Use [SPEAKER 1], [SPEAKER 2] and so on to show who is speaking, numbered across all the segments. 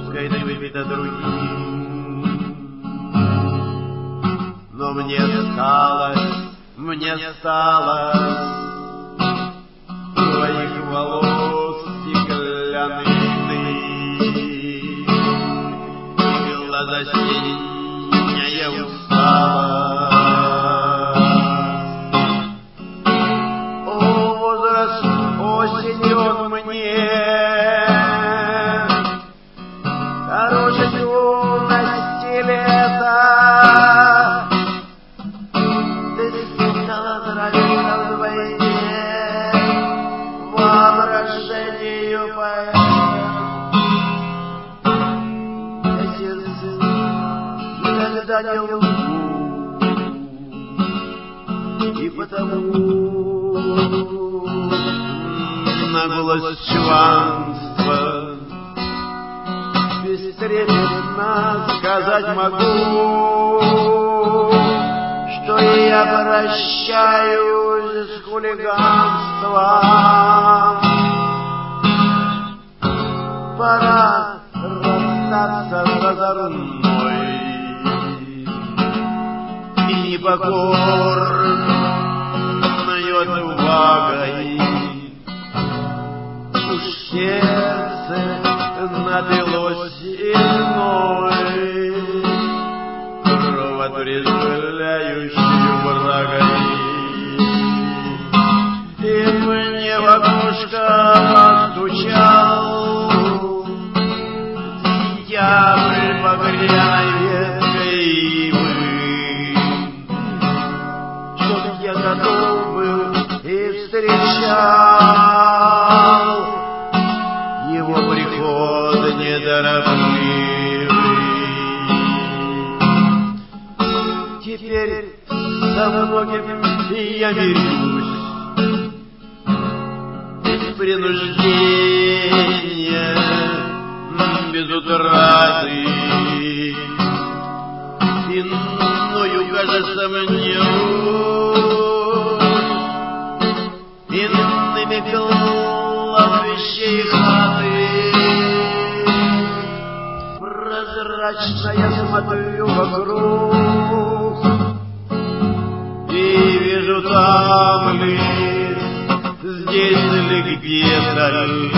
[SPEAKER 1] пускай ты выпита другим. Но мне стало твоих волос стеклянный и глаза синяя усталость. О, возраст осени он мне, дороже юности лета. Ты стала нравиться вдвойне воображению поэта. Я сердце никогда не лгу, и потому на голос чванства бестрепетно сказать могу, что я прощаюсь с хулиганством. Пора расстаться с озорной и непокорной отвагой. Уж сердце напилось иной кровотрезвляющей брагой. И мне в окошко постучал дьяволь багряной веткой ивы, чтоб я готов был и встречал его приход неторопливый. Теперь со многим я мирюсь без принуждения, без утраты. Иною, кажется, мне иными кладбища и хаты. Прозрачно я смотрю вокруг и вижу там ли, здесь ли где-то ли,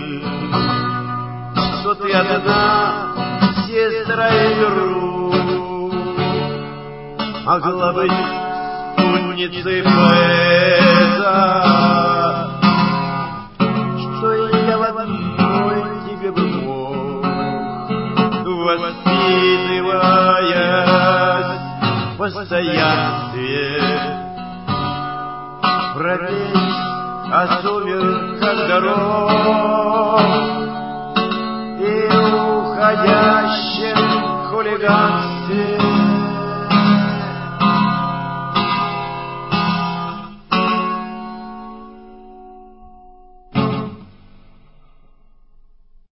[SPEAKER 1] что ты одна, сестра и друг, могла быть спутницей поэта, что я в одной тебе бы мог, воспитываясь в постоянстве, пропеть о сумерках дорог и уходящем хулиганстве.